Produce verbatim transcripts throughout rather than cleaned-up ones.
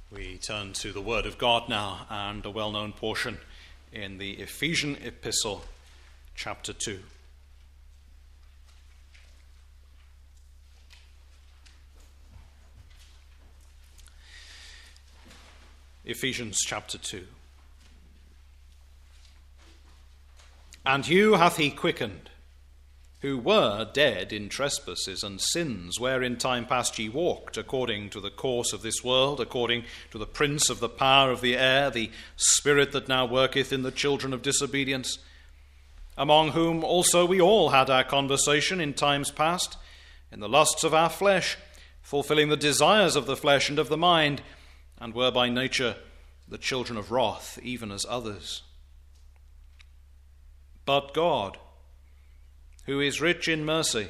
We turn to the Word of God now, and a well-known portion in the Ephesian Epistle, chapter two. Ephesians chapter two. And you hath he quickened, who were dead in trespasses and sins, wherein time past ye walked, according to the course of this world, according to the prince of the power of the air, the spirit that now worketh in the children of disobedience, among whom also we all had our conversation in times past, in the lusts of our flesh, fulfilling the desires of the flesh and of the mind, and were by nature the children of wrath, even as others. But God, who is rich in mercy,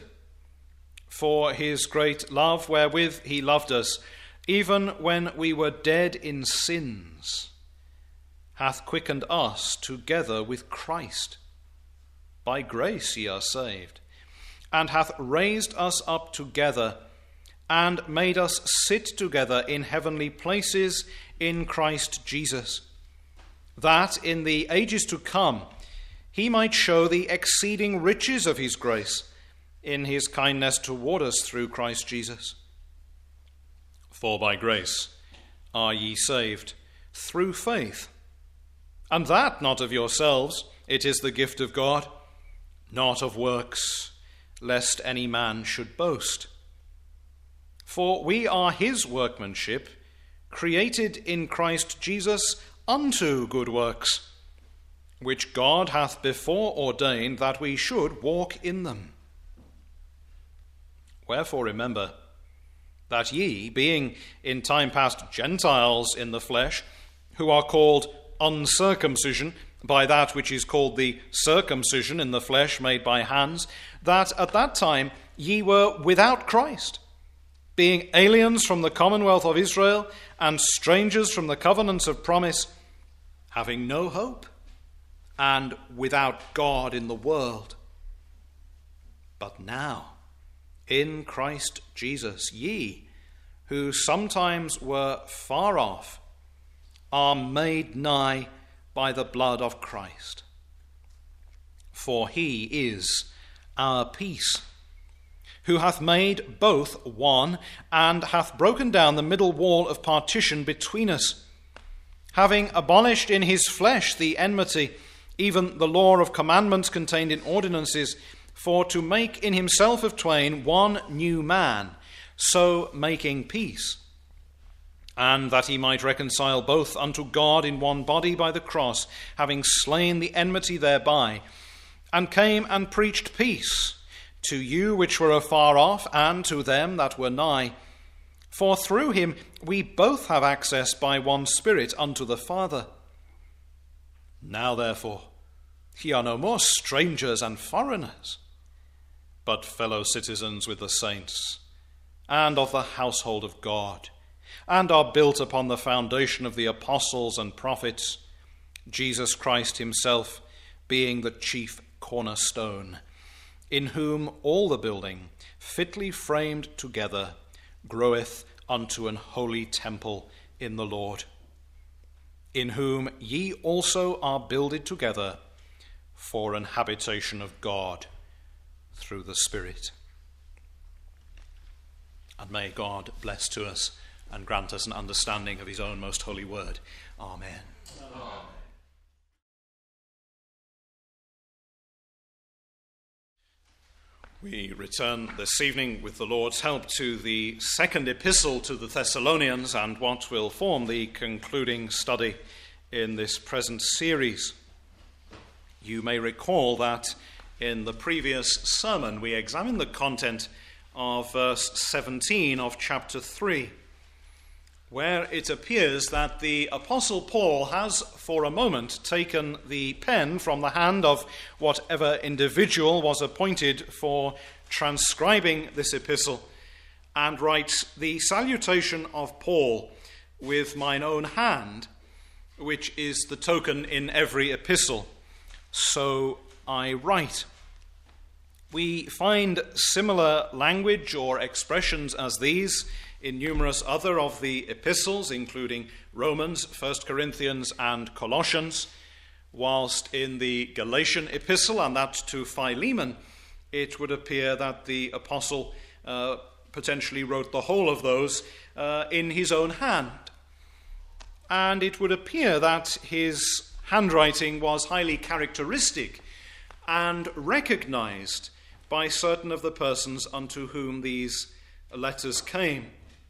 for his great love wherewith he loved us, even when we were dead in sins, hath quickened us together with Christ. By grace ye are saved, and hath raised us up together, and made us sit together in heavenly places in Christ Jesus, that in the ages to come he might show the exceeding riches of his grace in his kindness toward us through Christ Jesus. For by grace are ye saved through faith, and that not of yourselves, it is the gift of God, not of works, lest any man should boast. For we are his workmanship, created in Christ Jesus unto good works, which God hath before ordained that we should walk in them. Wherefore remember that ye, being in time past Gentiles in the flesh, who are called uncircumcision by that which is called the circumcision in the flesh made by hands, that at that time ye were without Christ, being aliens from the commonwealth of Israel and strangers from the covenants of promise, having no hope and without God in the world. But now, in Christ Jesus, ye, who sometimes were far off, are made nigh by the blood of Christ. For he is our peace, who hath made both one, and hath broken down the middle wall of partition between us, having abolished in his flesh the enmity, even the law of commandments contained in ordinances, for to make in himself of twain one new man, so making peace, and that he might reconcile both unto God in one body by the cross, having slain the enmity thereby, and came and preached peace to you which were afar off, and to them that were nigh. For through him we both have access by one Spirit unto the Father. Now therefore, ye are no more strangers and foreigners, but fellow citizens with the saints, and of the household of God, and are built upon the foundation of the apostles and prophets, Jesus Christ himself being the chief cornerstone, in whom all the building, fitly framed together, groweth unto an holy temple in the Lord, in whom ye also are builded together for an habitation of God through the Spirit. And may God bless to us and grant us an understanding of his own most holy word. Amen. Amen. We return this evening with the Lord's help to the second epistle to the Thessalonians, and what will form the concluding study in this present series. You may recall that in the previous sermon we examined the content of verse seventeen of chapter three, where it appears that the Apostle Paul has for a moment taken the pen from the hand of whatever individual was appointed for transcribing this epistle, and writes the salutation of Paul with mine own hand, which is the token in every epistle. So I write. We find similar language or expressions as these in numerous other of the epistles, including Romans, First Corinthians, and Colossians, whilst in the Galatian epistle, and that to Philemon, it would appear that the apostle uh, potentially wrote the whole of those uh, in his own hand. And it would appear that his handwriting was highly characteristic and recognized by certain of the persons unto whom these letters came.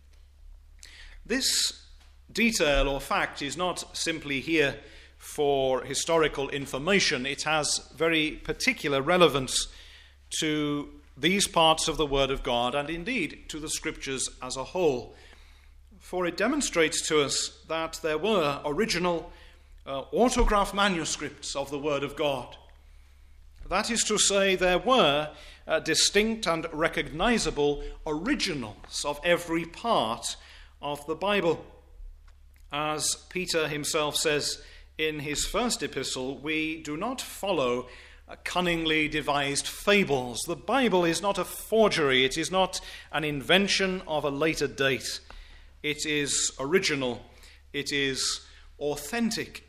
This detail or fact is not simply here for historical information. It has very particular relevance to these parts of the Word of God and indeed to the Scriptures as a whole. For it demonstrates to us that there were original uh, autograph manuscripts of the Word of God. That is to say, there were uh, distinct and recognizable originals of every part of the Bible. As Peter himself says in his first epistle, we do not follow uh, cunningly devised fables. The Bible is not a forgery. It is not an invention of a later date. It is original. It is authentic.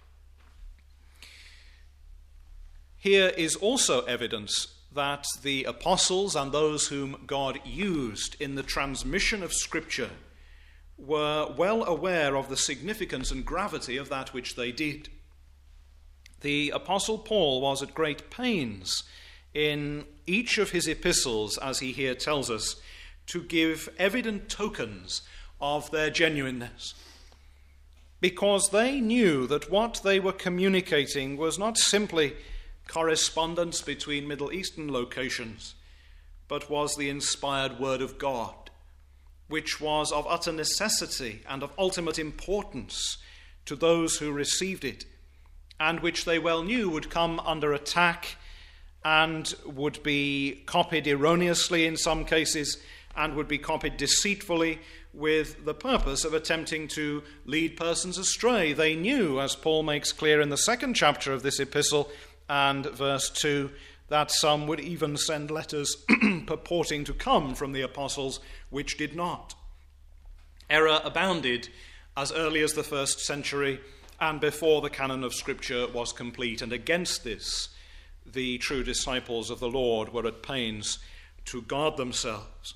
Here is also evidence that the apostles and those whom God used in the transmission of Scripture were well aware of the significance and gravity of that which they did. The Apostle Paul was at great pains in each of his epistles, as he here tells us, to give evident tokens of their genuineness, because they knew that what they were communicating was not simply correspondence between Middle Eastern locations, but was the inspired Word of God, which was of utter necessity and of ultimate importance to those who received it, and which they well knew would come under attack and would be copied erroneously in some cases, and would be copied deceitfully with the purpose of attempting to lead persons astray. They knew, as Paul makes clear in the second chapter of this epistle, and verse two, that some would even send letters purporting to come from the apostles, which did not. Error abounded as early as the first century and before the canon of Scripture was complete, and against this the true disciples of the Lord were at pains to guard themselves.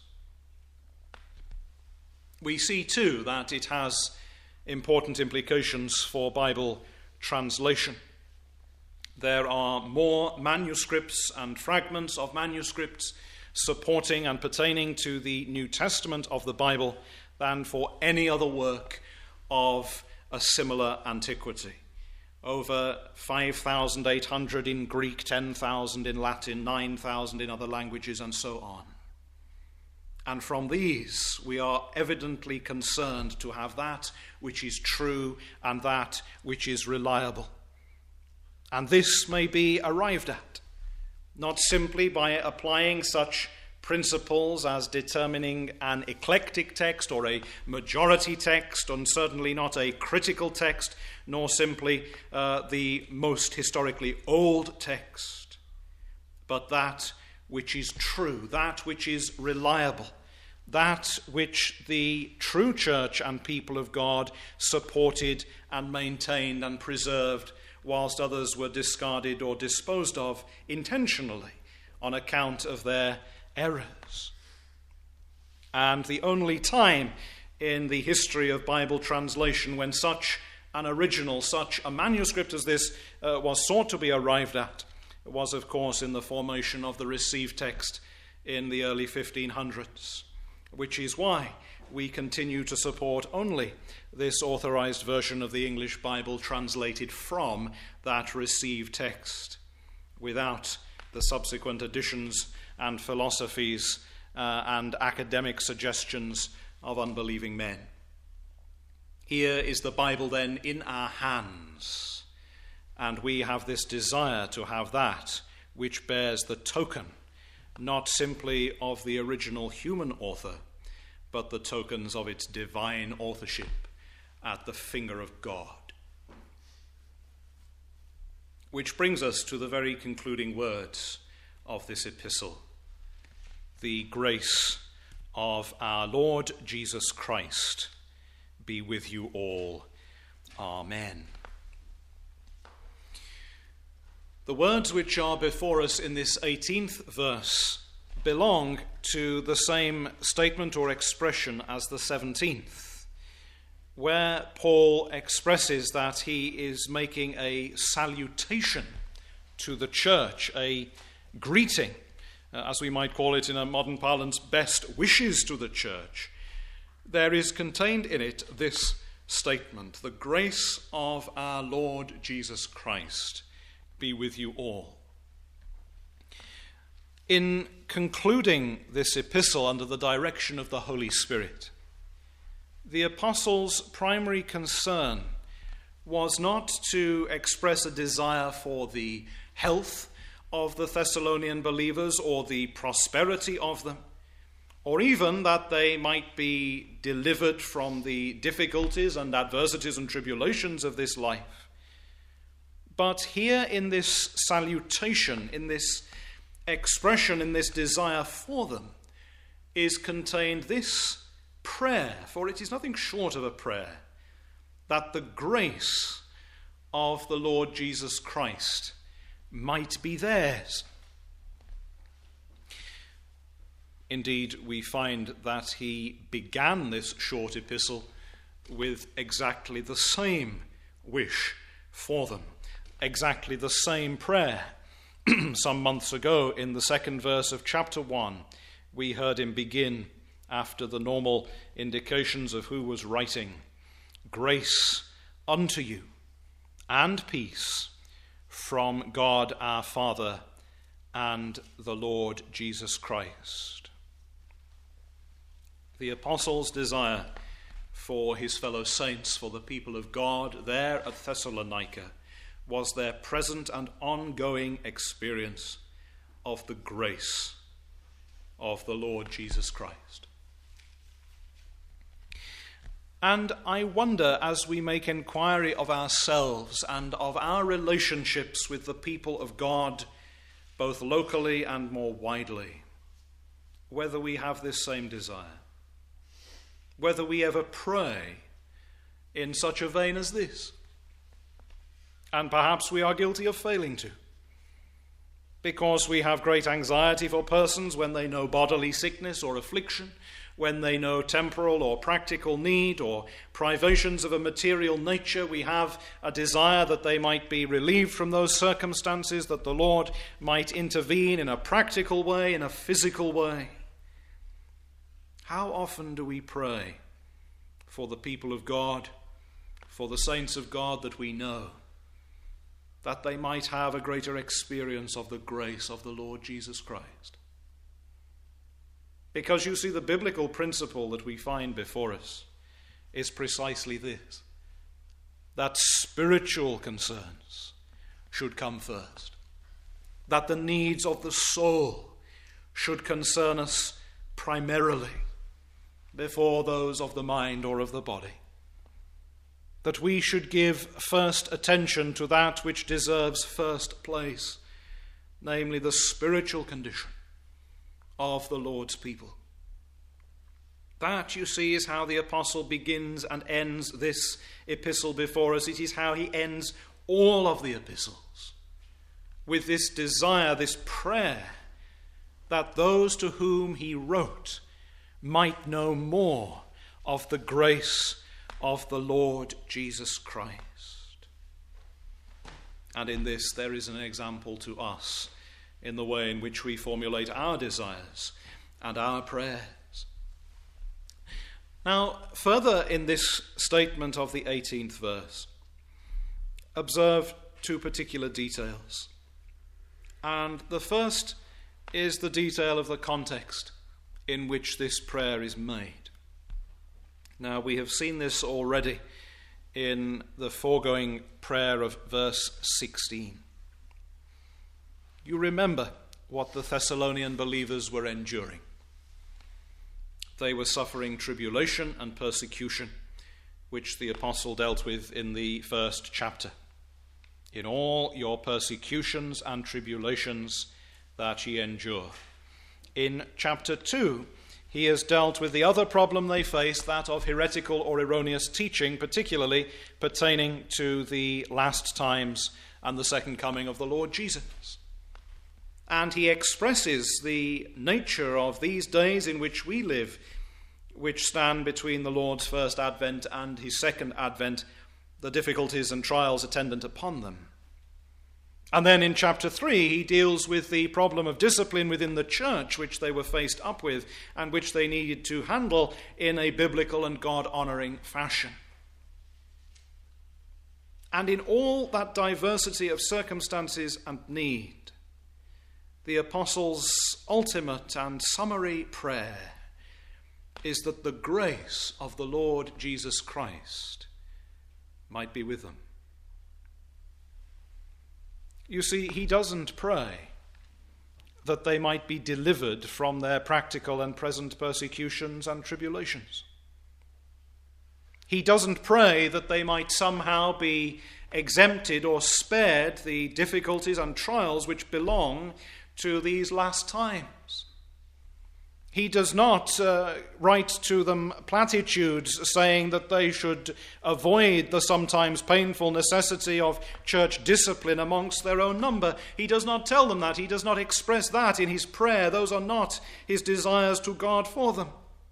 We see too that it has important implications for Bible translation. There are more manuscripts and fragments of manuscripts supporting and pertaining to the New Testament of the Bible than for any other work of a similar antiquity. Over five thousand eight hundred in Greek, ten thousand in Latin, nine thousand in other languages, and so on. And from these, we are evidently concerned to have that which is true and that which is reliable. And this may be arrived at, not simply by applying such principles as determining an eclectic text or a majority text, and certainly not a critical text, nor simply uh, the most historically old text, but that which is true, that which is reliable, that which the true church and people of God supported and maintained and preserved, whilst others were discarded or disposed of intentionally on account of their errors. And the only time in the history of Bible translation when such an original, such a manuscript as this uh, was sought to be arrived at was, of course, in the formation of the received text in the early fifteen hundreds, which is why we continue to support only this authorized version of the English Bible translated from that received text, without the subsequent additions and philosophies uh, and academic suggestions of unbelieving men. Here is the Bible then in our hands, and we have this desire to have that which bears the token, not simply of the original human author, but the tokens of its divine authorship at the finger of God. Which brings us to the very concluding words of this epistle. The grace of our Lord Jesus Christ be with you all. Amen. The words which are before us in this eighteenth verse belong to the same statement or expression as the seventeenth, where Paul expresses that he is making a salutation to the church, a greeting, uh, as we might call it in a modern parlance, best wishes to the church. There is contained in it this statement: the grace of our Lord Jesus Christ be with you all. In concluding this epistle under the direction of the Holy Spirit, the apostle's primary concern was not to express a desire for the health of the Thessalonian believers or the prosperity of them, or even that they might be delivered from the difficulties and adversities and tribulations of this life. But here in this salutation, in this expression, in this desire for them, is contained this prayer, for it is nothing short of a prayer, that the grace of the Lord Jesus Christ might be theirs. Indeed, we find that he began this short epistle with exactly the same wish for them, exactly the same prayer. Some months ago, in the second verse of chapter one, we heard him begin, after the normal indications of who was writing, "Grace unto you and peace from God our Father and the Lord Jesus Christ." The apostle's desire for his fellow saints, for the people of God there at Thessalonica, was their present and ongoing experience of the grace of the Lord Jesus Christ. And I wonder, as we make inquiry of ourselves and of our relationships with the people of God, both locally and more widely, whether we have this same desire, whether we ever pray in such a vein as this. And perhaps we are guilty of failing to, because we have great anxiety for persons when they know bodily sickness or affliction, when they know temporal or practical need or privations of a material nature. We have a desire that they might be relieved from those circumstances, that the Lord might intervene in a practical way, in a physical way. How often do we pray for the people of God, for the saints of God that we know, that they might have a greater experience of the grace of the Lord Jesus Christ? Because you see, the biblical principle that we find before us is precisely this, that spiritual concerns should come first, that the needs of the soul should concern us primarily before those of the mind or of the body, that we should give first attention to that which deserves first place, namely the spiritual condition of the Lord's people. That, you see, is how the apostle begins and ends this epistle before us. It is how he ends all of the epistles, with this desire, this prayer, that those to whom he wrote might know more of the grace of the Lord Jesus Christ. And in this there is an example to us in the way in which we formulate our desires and our prayers. Now, further in this statement of the eighteenth verse, observe two particular details. And the first is the detail of the context in which this prayer is made. Now, we have seen this already in the foregoing prayer of verse sixteen. You remember what the Thessalonian believers were enduring. They were suffering tribulation and persecution, which the apostle dealt with in the first chapter. In all your persecutions and tribulations that ye endure. In chapter two, he has dealt with the other problem they face, that of heretical or erroneous teaching, particularly pertaining to the last times and the second coming of the Lord Jesus. And he expresses the nature of these days in which we live, which stand between the Lord's first advent and his second advent, the difficulties and trials attendant upon them. And then in chapter three, he deals with the problem of discipline within the church, which they were faced up with and which they needed to handle in a biblical and God-honoring fashion. And in all that diversity of circumstances and need, the apostles' ultimate and summary prayer is that the grace of the Lord Jesus Christ might be with them. You see, he doesn't pray that they might be delivered from their practical and present persecutions and tribulations. He doesn't pray that they might somehow be exempted or spared the difficulties and trials which belong to these last times. He does not uh, write to them platitudes saying that they should avoid the sometimes painful necessity of church discipline amongst their own number. He does not tell them that. He does not express that in his prayer. Those are not his desires to God for them.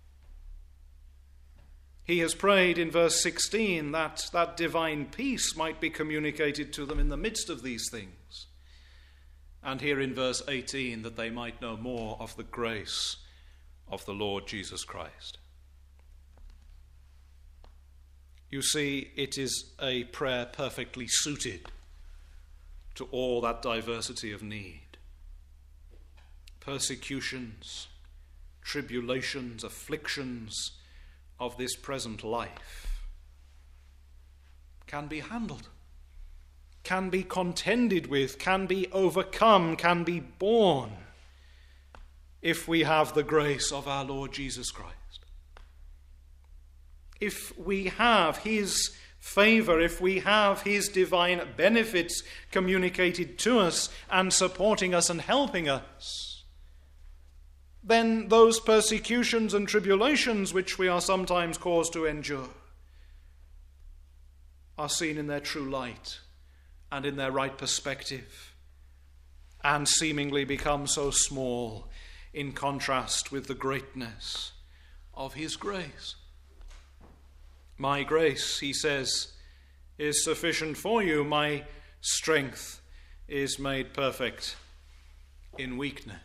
He has prayed in verse sixteen that that divine peace might be communicated to them in the midst of these things. And here in verse eighteen, that they might know more of the grace of the Lord Jesus Christ. You see, it is a prayer perfectly suited to all that diversity of need. Persecutions, tribulations, afflictions of this present life can be handled, can be contended with, can be overcome, can be borne, if we have the grace of our Lord Jesus Christ. If we have his favor, if we have his divine benefits communicated to us and supporting us and helping us, then those persecutions and tribulations which we are sometimes caused to endure are seen in their true light and in their right perspective, and seemingly become so small in contrast with the greatness of his grace. My grace, he says, is sufficient for you. My strength is made perfect in weakness.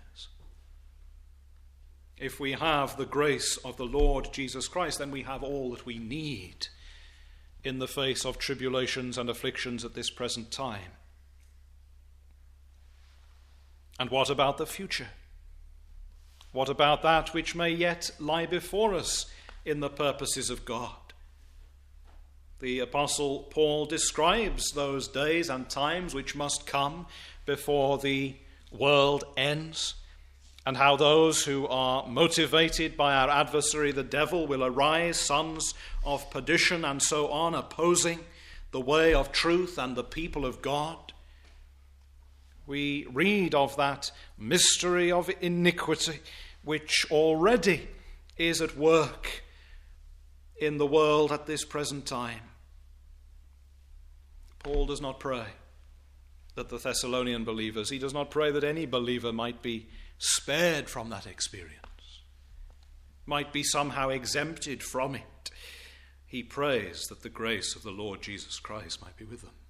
If we have the grace of the Lord Jesus Christ, then we have all that we need in the face of tribulations and afflictions at this present time. And what about the future? What about that which may yet lie before us in the purposes of God? The Apostle Paul describes those days and times which must come before the world ends, and how those who are motivated by our adversary, the devil, will arise, sons of perdition, and so on, opposing the way of truth and the people of God. We read of that mystery of iniquity which already is at work in the world at this present time. Paul does not pray that the Thessalonian believers, he does not pray that any believer might be spared from that experience, might be somehow exempted from it. He prays that the grace of the Lord Jesus Christ might be with them.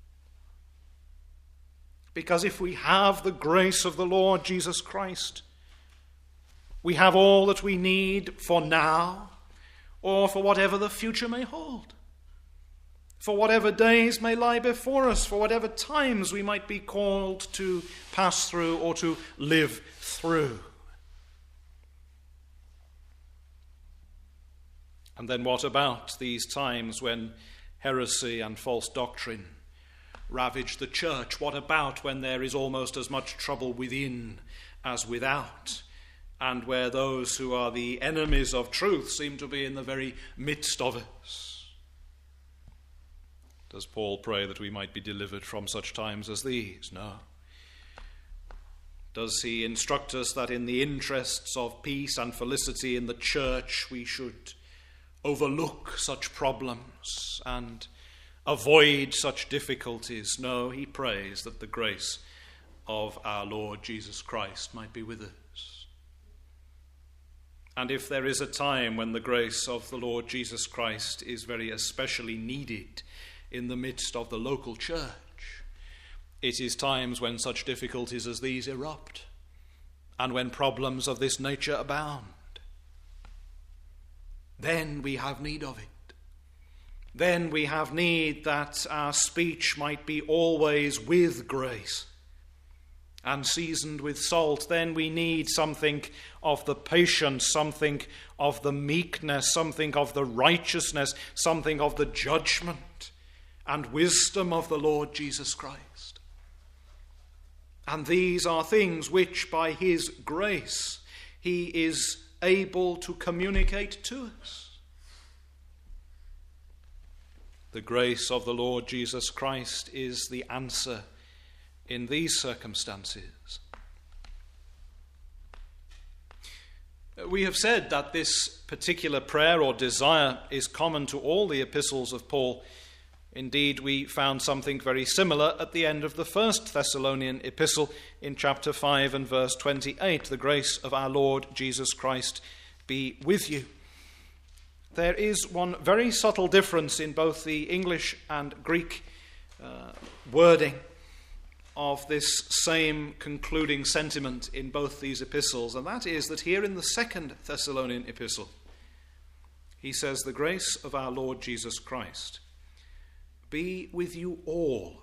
Because if we have the grace of the Lord Jesus Christ, we have all that we need for now, or for whatever the future may hold, for whatever days may lie before us, for whatever times we might be called to pass through or to live through. And then what about these times when heresy and false doctrine ravage the church? What about when there is almost as much trouble within as without, and where those who are the enemies of truth seem to be in the very midst of us? Does Paul pray that we might be delivered from such times as these? No. Does he instruct us that in the interests of peace and felicity in the church we should overlook such problems and avoid such difficulties? No, he prays that the grace of our Lord Jesus Christ might be with us. And if there is a time when the grace of the Lord Jesus Christ is very especially needed in the midst of the local church, it is times when such difficulties as these erupt and when problems of this nature abound. Then we have need of it. Then we have need that our speech might be always with grace and seasoned with salt. Then we need something of the patience, something of the meekness, something of the righteousness, something of the judgment and wisdom of the Lord Jesus Christ. And these are things which by his grace he is able to communicate to us. The grace of the Lord Jesus Christ is the answer in these circumstances. We have said that this particular prayer or desire is common to all the epistles of Paul. Indeed, we found something very similar at the end of the first Thessalonian epistle in chapter five and verse twenty-eight. The grace of our Lord Jesus Christ be with you. There is one very subtle difference in both the English and Greek uh, wording of this same concluding sentiment in both these epistles, and that is that here in the second Thessalonian epistle, he says, the grace of our Lord Jesus Christ be with you all.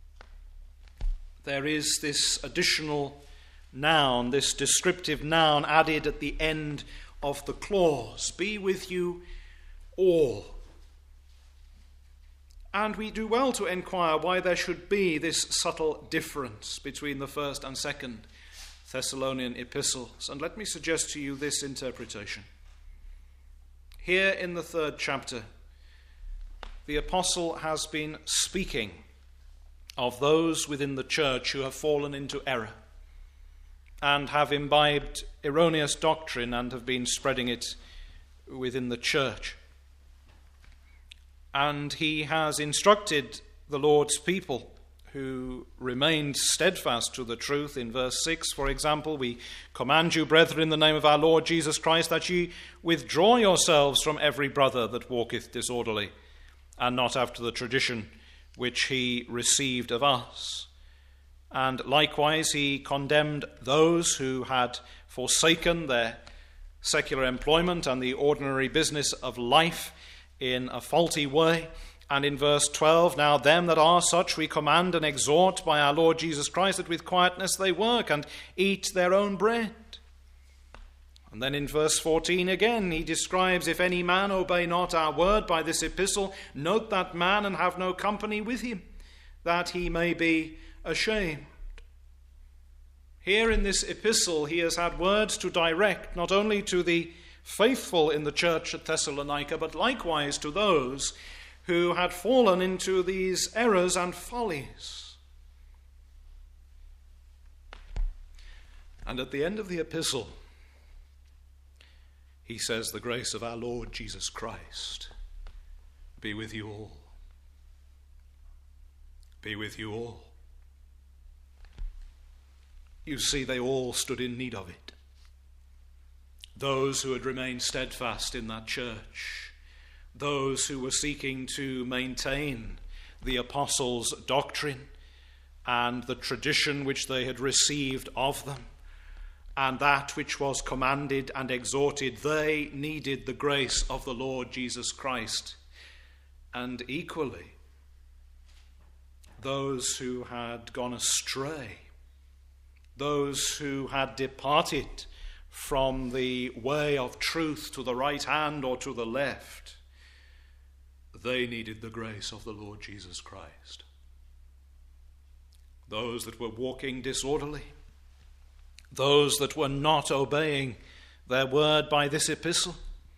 There is this additional noun, this descriptive noun added at the end of the clause, be with you all. And we do well to enquire why there should be this subtle difference between the first and second Thessalonian epistles. And let me suggest to you this interpretation. Here in the third chapter, the apostle has been speaking of those within the church who have fallen into error and have imbibed erroneous doctrine and have been spreading it within the church. And he has instructed the Lord's people who remained steadfast to the truth. In verse six, for example, we command you, brethren, in the name of our Lord Jesus Christ, that ye withdraw yourselves from every brother that walketh disorderly, and not after the tradition which he received of us. And likewise he condemned those who had forsaken their secular employment and the ordinary business of life in a faulty way. And in verse twelve, now them that are such we command and exhort by our Lord Jesus Christ, that with quietness they work and eat their own bread. And then in verse fourteen again he describes, if any man obey not our word by this epistle, note that man and have no company with him, that he may be ashamed. Here in this epistle he has had words to direct not only to the faithful in the church at Thessalonica, but likewise to those who had fallen into these errors and follies. And at the end of the epistle, he says, the grace of our Lord Jesus Christ be with you all. Be with you all. You see, they all stood in need of it. Those who had remained steadfast in that church, those who were seeking to maintain the apostles' doctrine and the tradition which they had received of them, and that which was commanded and exhorted, they needed the grace of the Lord Jesus Christ. And equally, those who had gone astray, those who had departed from the way of truth to the right hand or to the left, they needed the grace of the Lord Jesus Christ. Those that were walking disorderly, those that were not obeying their word by this epistle,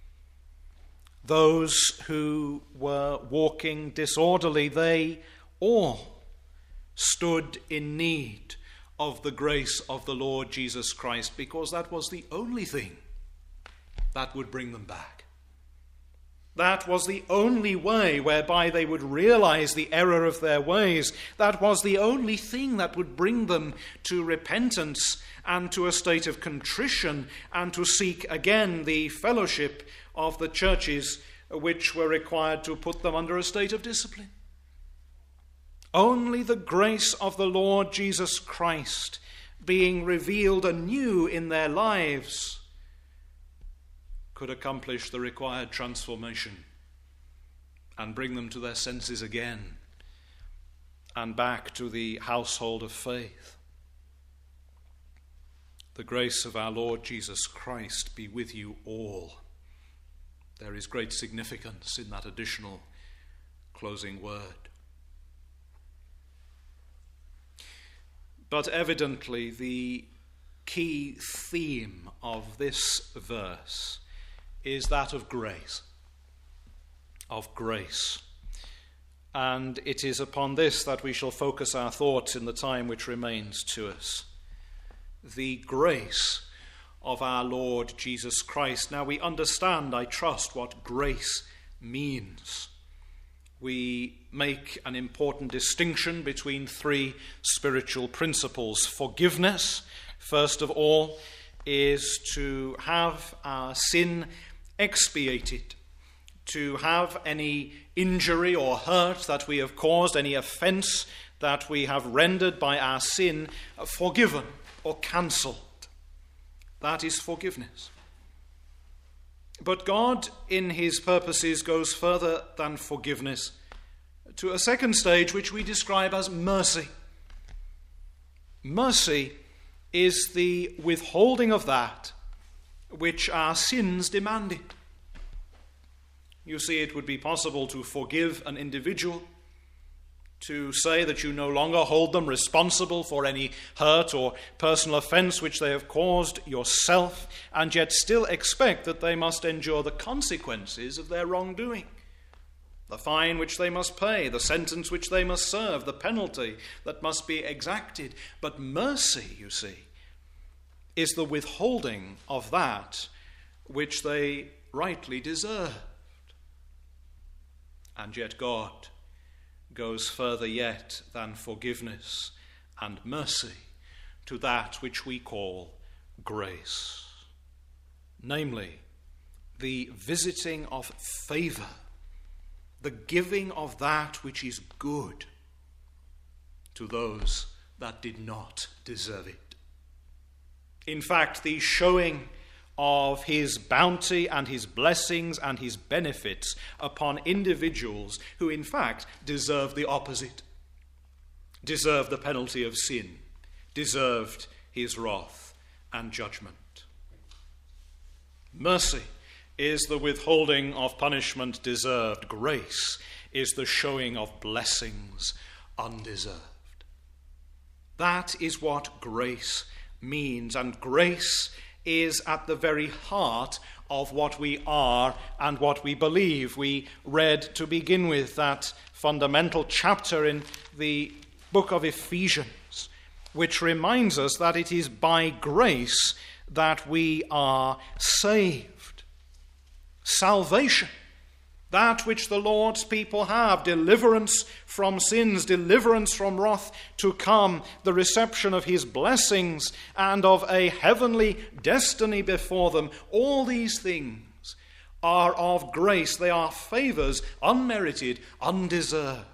those who were walking disorderly, they all stood in need of the grace of the Lord Jesus Christ, because that was the only thing that would bring them back. That was the only way whereby they would realize the error of their ways. That was the only thing that would bring them to repentance and to a state of contrition, and to seek again the fellowship of the churches which were required to put them under a state of discipline. Only the grace of the Lord Jesus Christ being revealed anew in their lives could accomplish the required transformation and bring them to their senses again and back to the household of faith. The grace of our Lord Jesus Christ be with you all. There is great significance in that additional closing word. But evidently the key theme of this verse is that of grace. Of grace. And it is upon this that we shall focus our thoughts in the time which remains to us. The grace of our Lord Jesus Christ. Now we understand, I trust, what grace means. We make an important distinction between three spiritual principles. Forgiveness, first of all, is to have our sin expiated, to have any injury or hurt that we have caused, any offense that we have rendered by our sin, forgiven or cancelled. That is forgiveness. But God, in his purposes, goes further than forgiveness to a second stage which we describe as mercy. Mercy is the withholding of that which our sins demanded. You see, it would be possible to forgive an individual, to say that you no longer hold them responsible for any hurt or personal offense which they have caused yourself, and yet still expect that they must endure the consequences of their wrongdoing. The fine which they must pay, the sentence which they must serve, the penalty that must be exacted. But mercy, you see, is the withholding of that which they rightly deserved. And yet God goes further yet than forgiveness and mercy to that which we call grace, namely the visiting of favor, the giving of that which is good to those that did not deserve it. In fact, the showing of his bounty and his blessings and his benefits upon individuals who in fact deserve the opposite, deserve the penalty of sin, deserved his wrath and judgment. Mercy is the withholding of punishment deserved. Grace is the showing of blessings undeserved. That is what grace means, and grace is at the very heart of what we are and what we believe. We read to begin with that fundamental chapter in the book of Ephesians, which reminds us that it is by grace that we are saved. Salvation, that which the Lord's people have, deliverance from sins, deliverance from wrath to come, the reception of his blessings and of a heavenly destiny before them. All these things are of grace. They are favors, unmerited, undeserved.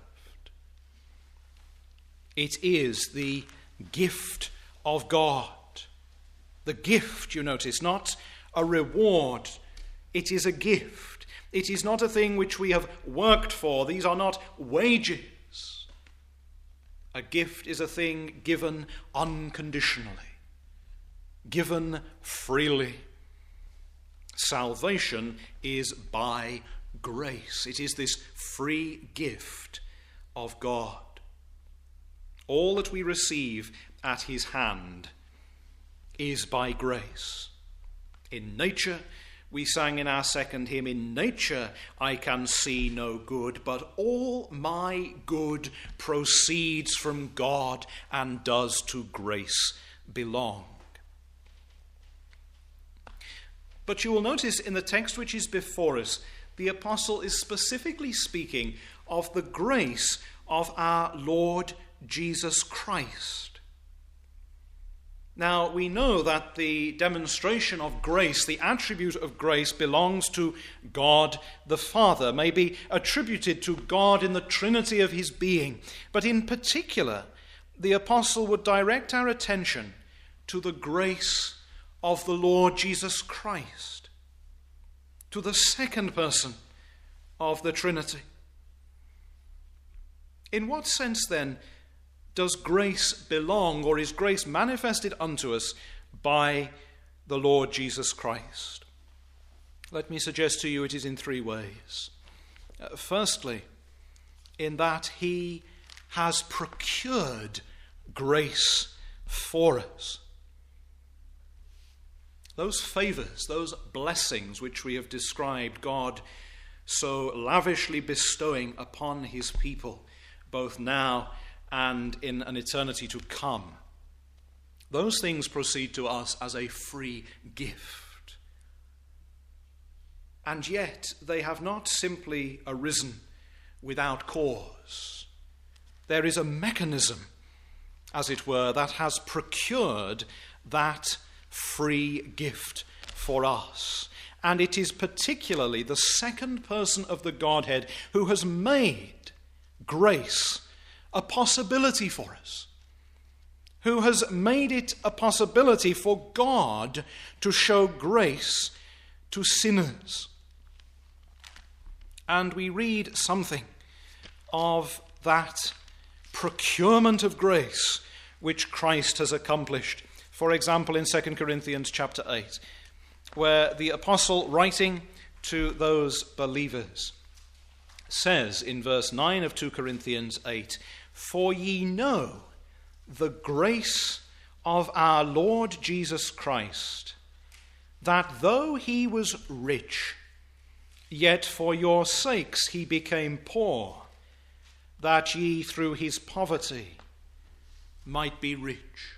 It is the gift of God. The gift, you notice, not a reward. It is a gift. It is not a thing which we have worked for. These are not wages. A gift is a thing given unconditionally, given freely. Salvation is by grace. It is this free gift of God. All that we receive at his hand is by grace. In nature, We sang in our second hymn, "In nature I can see no good, but all my good proceeds from God and does to grace belong." But you will notice in the text which is before us, the apostle is specifically speaking of the grace of our Lord Jesus Christ. Now, we know that the demonstration of grace, the attribute of grace, belongs to God the Father, may be attributed to God in the Trinity of his being. But in particular, the apostle would direct our attention to the grace of the Lord Jesus Christ, to the second person of the Trinity. In what sense, then, does grace belong, or is grace manifested unto us by the Lord Jesus Christ? Let me suggest to you it is in three ways. Uh, firstly, in that he has procured grace for us. Those favors, those blessings which we have described God so lavishly bestowing upon his people, both now and in an eternity to come, those things proceed to us as a free gift. And yet they have not simply arisen without cause. There is a mechanism, as it were, that has procured that free gift for us. And it is particularly the second person of the Godhead who has made grace a possibility for us, who has made it a possibility for God to show grace to sinners. And we read something of that procurement of grace which Christ has accomplished. For example, in Second Corinthians chapter eight, where the apostle, writing to those believers, says in verse nine of two Corinthians eight, "For ye know the grace of our Lord Jesus Christ, that though he was rich, yet for your sakes he became poor, that ye through his poverty might be rich."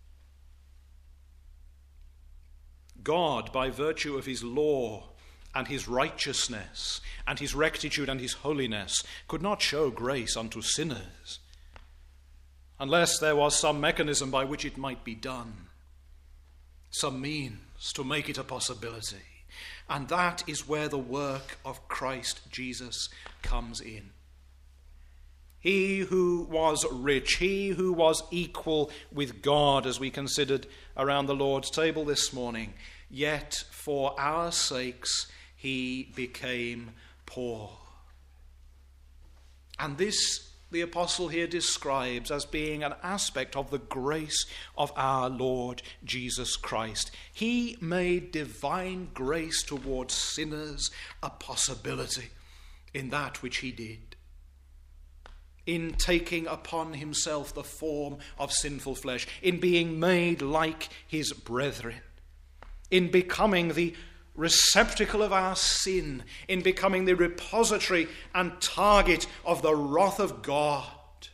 God, by virtue of his law and his righteousness and his rectitude and his holiness, could not show grace unto sinners unless there was some mechanism by which it might be done, some means to make it a possibility. And that is where the work of Christ Jesus comes in. He who was rich, he who was equal with God, as we considered around the Lord's table this morning, yet for our sakes he became poor. And this the apostle here describes as being an aspect of the grace of our Lord Jesus Christ. He made divine grace towards sinners a possibility in that which he did, in taking upon himself the form of sinful flesh, in being made like his brethren, in becoming the receptacle of our sin, in becoming the repository and target of the wrath of God,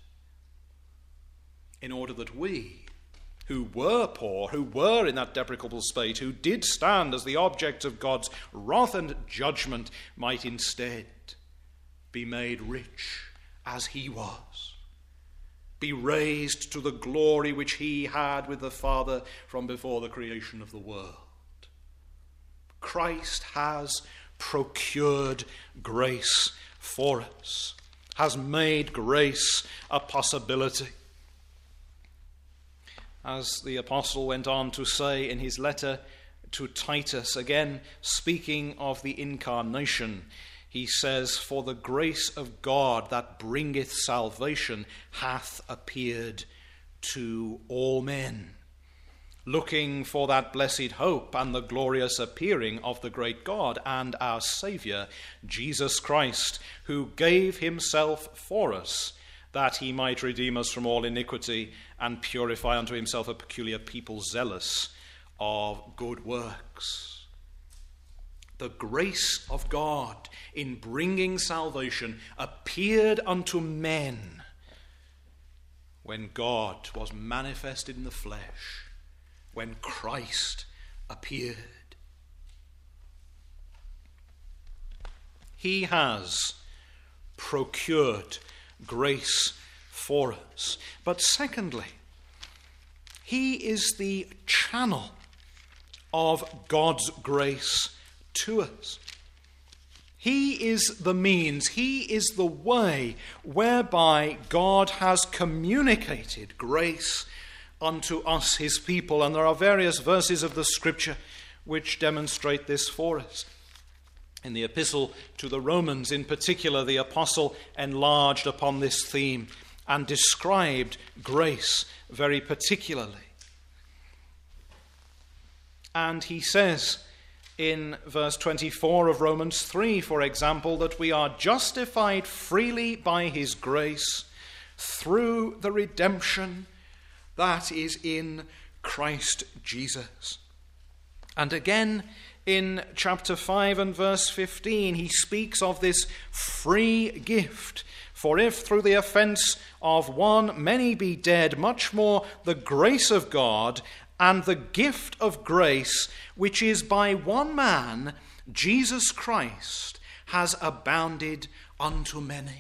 in order that we, who were poor, who were in that deprecable state, who did stand as the objects of God's wrath and judgment, might instead be made rich as he was, be raised to the glory which he had with the Father from before the creation of the world. Christ has procured grace for us, has made grace a possibility. As the apostle went on to say in his letter to Titus, again speaking of the incarnation, he says, "For the grace of God that bringeth salvation hath appeared to all men, looking for that blessed hope and the glorious appearing of the great God and our Saviour, Jesus Christ, who gave himself for us, that he might redeem us from all iniquity and purify unto himself a peculiar people zealous of good works." The grace of God in bringing salvation appeared unto men when God was manifested in the flesh, when Christ appeared. He has procured grace for us. But secondly, he is the channel of God's grace to us. He is the means, he is the way whereby God has communicated grace unto us, his people. And there are various verses of the Scripture which demonstrate this for us. In the epistle to the Romans in particular, the apostle enlarged upon this theme and described grace very particularly. And he says in verse twenty-four of Romans three, for example, that we are justified freely by his grace through the redemption that is in Christ Jesus. And again, in chapter five and verse fifteen, he speaks of this free gift. For if through the offense of one many be dead, much more the grace of God and the gift of grace, which is by one man, Jesus Christ, has abounded unto many.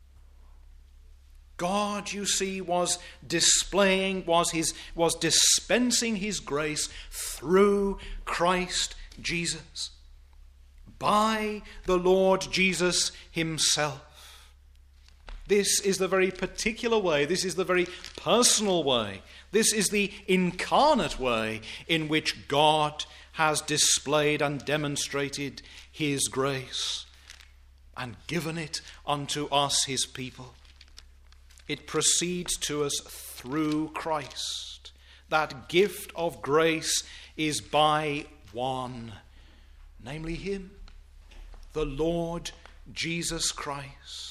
God, you see, was displaying, was his, was dispensing his grace through Christ Jesus, by the Lord Jesus himself. This is the very particular way, this is the very personal way, this is the incarnate way in which God has displayed and demonstrated his grace and given it unto us, his people. It proceeds to us through Christ. That gift of grace is by one, namely him, the Lord Jesus Christ.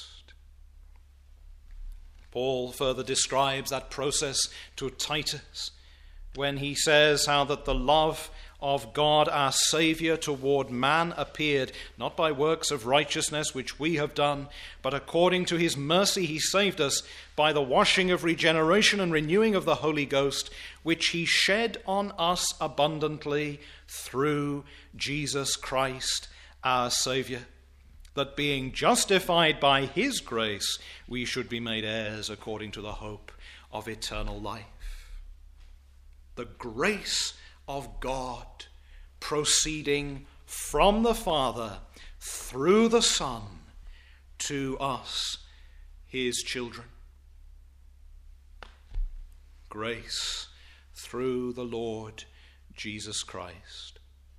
Paul further describes that process to Titus when he says how that the love of God our Saviour toward man appeared, not by works of righteousness which we have done, but according to his mercy he saved us by the washing of regeneration and renewing of the Holy Ghost, which he shed on us abundantly through Jesus Christ our Saviour, that being justified by his grace, we should be made heirs according to the hope of eternal life. The grace of God proceeding from the Father through the Son to us, his children. Grace through the Lord Jesus Christ.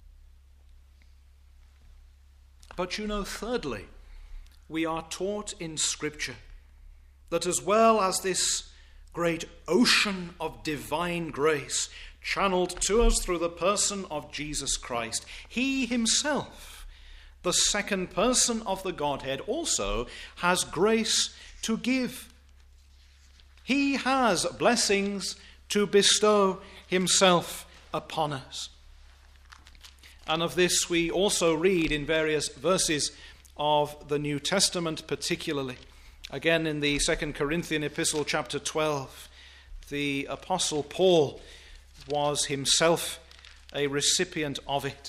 But you know, thirdly, we are taught in Scripture that as well as this great ocean of divine grace channeled to us through the person of Jesus Christ, he himself, the second person of the Godhead, also has grace to give. He has blessings to bestow himself upon us. And of this we also read in various verses of the New Testament particularly. Again in the Second Corinthian epistle, chapter twelve, the Apostle Paul was himself a recipient of it.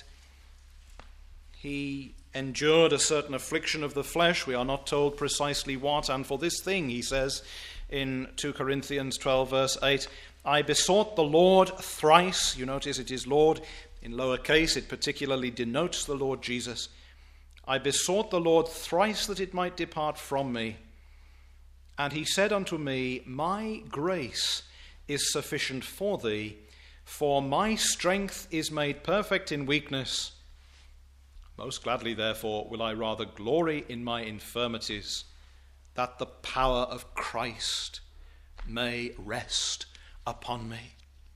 He endured a certain affliction of the flesh, we are not told precisely what, and for this thing, he says in Second Corinthians twelve verse eight, I besought the Lord thrice, you notice it is Lord, in lowercase it particularly denotes the Lord Jesus, I besought the Lord thrice that it might depart from me. And he said unto me, my grace is sufficient for thee, for my strength is made perfect in weakness. Most gladly, therefore, will I rather glory in my infirmities, that the power of Christ may rest upon me.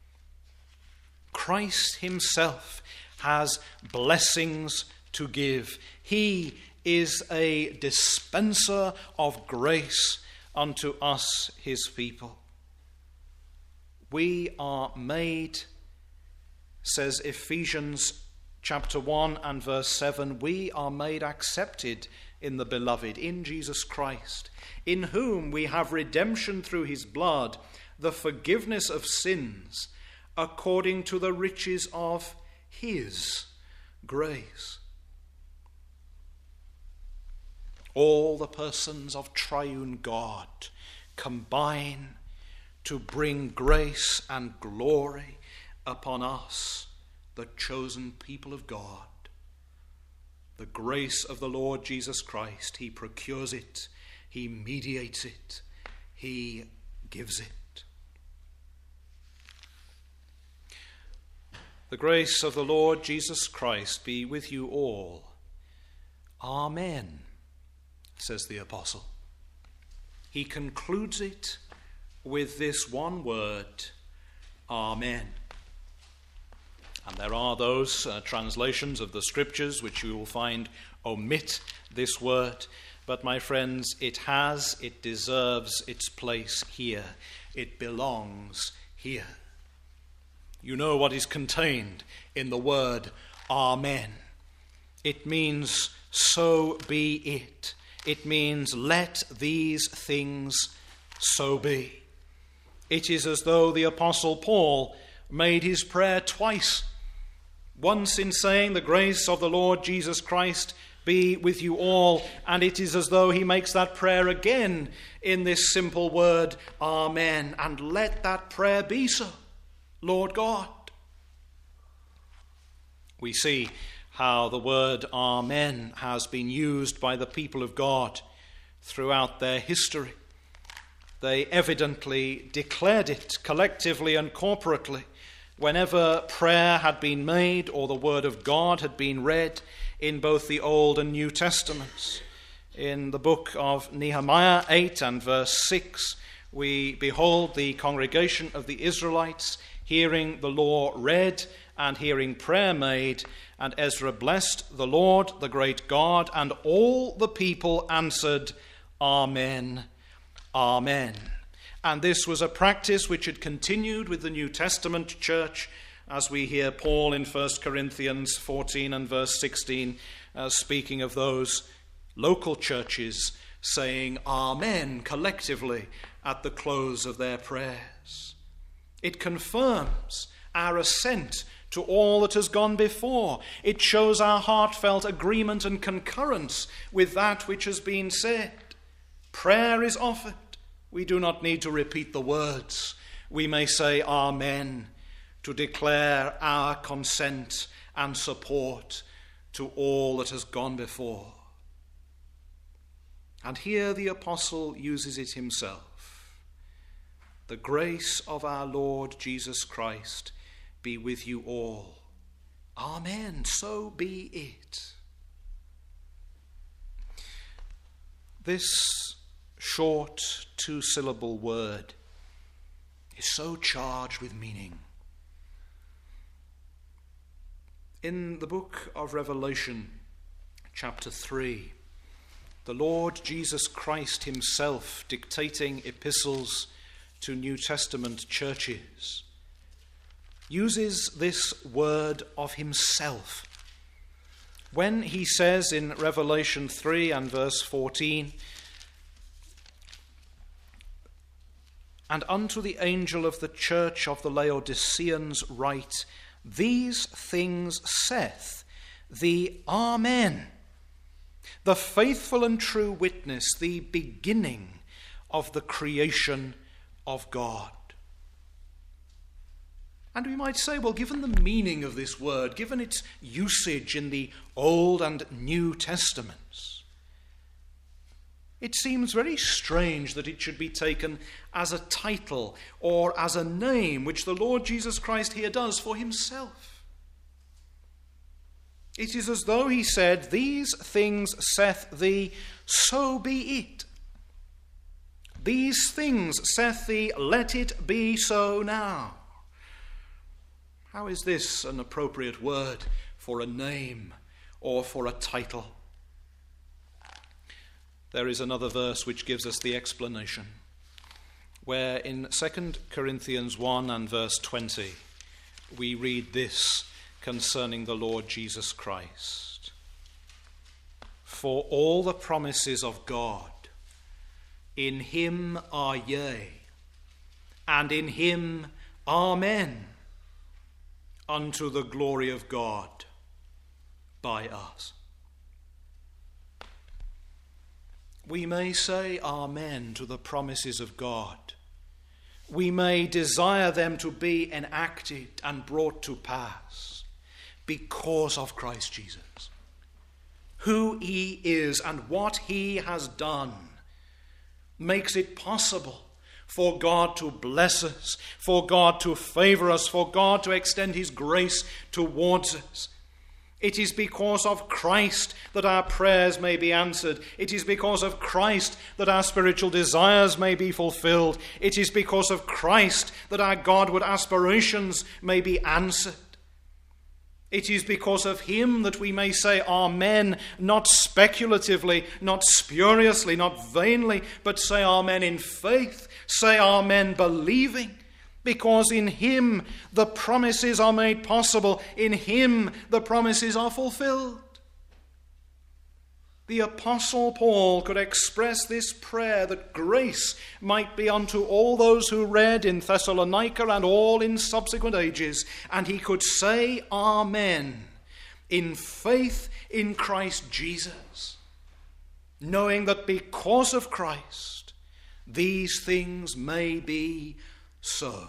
Christ himself has blessings to give. He is a dispenser of grace unto us, his people. We are made, says Ephesians chapter one and verse seven, we are made accepted in the Beloved, in Jesus Christ, in whom we have redemption through his blood, the forgiveness of sins, according to the riches of his grace. All the persons of triune God combine to bring grace and glory upon us, the chosen people of God. The grace of the Lord Jesus Christ, he procures it, he mediates it, he gives it. The grace of the Lord Jesus Christ be with you all. Amen, says the apostle. He concludes it with this one word, Amen. And there are those uh, translations of the scriptures which you will find omit this word. But my friends, it has, it deserves its place here. It belongs here. You know what is contained in the word Amen. It means so be it. It means let these things so be. It is as though the Apostle Paul made his prayer twice. Once in saying, the grace of the Lord Jesus Christ be with you all. And it is as though he makes that prayer again in this simple word, Amen. And let that prayer be so, Lord God. We see how the word Amen has been used by the people of God throughout their history. They evidently declared it collectively and corporately whenever prayer had been made or the word of God had been read in both the Old and New Testaments. In the book of Nehemiah eight and verse six, we behold the congregation of the Israelites hearing the law read and hearing prayer made, and Ezra blessed the Lord, the great God, and all the people answered, Amen, Amen. And this was a practice which had continued with the New Testament church, as we hear Paul in First Corinthians fourteen and verse sixteen, uh, speaking of those local churches saying Amen collectively at the close of their prayers. It confirms our assent to all that has gone before. It shows our heartfelt agreement and concurrence with that which has been said. Prayer is offered. We do not need to repeat the words. We may say Amen to declare our consent and support to all that has gone before. And here the apostle uses it himself. The grace of our Lord Jesus Christ be with you all. Amen. So be it. This short two-syllable word is so charged with meaning. In the book of Revelation, chapter three, the Lord Jesus Christ himself dictating epistles to New Testament churches uses this word of himself when he says in Revelation three and verse fourteen, and unto the angel of the church of the Laodiceans write, these things saith the Amen, the faithful and true witness, the beginning of the creation of God. And we might say, well, given the meaning of this word, given its usage in the Old and New Testaments, it seems very strange that it should be taken as a title or as a name, which the Lord Jesus Christ here does for himself. It is as though he said, these things saith thee, so be it. These things saith thee, let it be so now. How is this an appropriate word for a name or for a title? There is another verse which gives us the explanation, where in Second Corinthians one and verse twenty we read this, concerning the Lord Jesus Christ. For all the promises of God in him are yea, and in him amen, unto the glory of God by us. We may say amen to the promises of God. We may desire them to be enacted and brought to pass because of Christ Jesus. Who he is and what he has done makes it possible for God to bless us, for God to favor us, for God to extend his grace towards us. It is because of Christ that our prayers may be answered. It is because of Christ that our spiritual desires may be fulfilled. It is because of Christ that our Godward aspirations may be answered. It is because of him that we may say amen, not speculatively, not spuriously, not vainly, but say amen in faith, say amen believing. Because in him the promises are made possible. In him the promises are fulfilled. The Apostle Paul could express this prayer that grace might be unto all those who read in Thessalonica and all in subsequent ages. And he could say amen in faith in Christ Jesus, knowing that because of Christ these things may be so.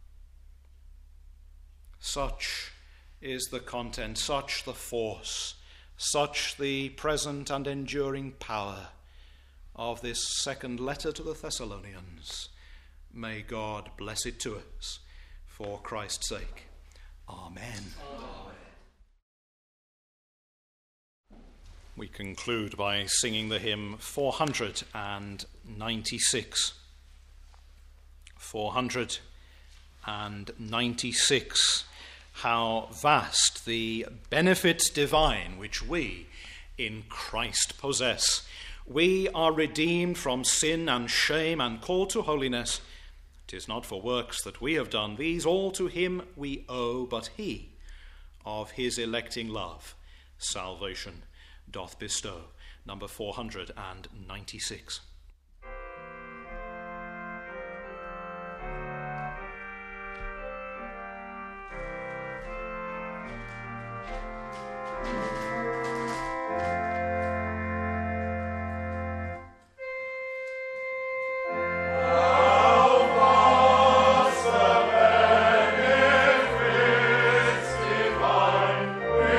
Such is the content, such the force, such the present and enduring power of this second letter to the Thessalonians. May God bless it to us for Christ's sake. Amen. Amen. We conclude by singing the hymn four hundred ninety-six. four hundred ninety-six. How vast the benefit divine which we in Christ possess. We are redeemed from sin and shame and called to holiness. 'Tis not for works that we have done, these all to him we owe, but he of his electing love salvation doth bestow. Number four hundred ninety-six.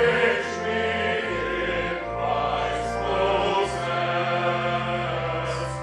Which we in Christ possess.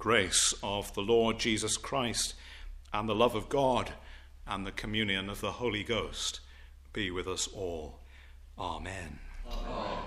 grace of the Lord Jesus Christ, and the love of God, and the communion of the Holy Ghost be with us all. Amen. Amen.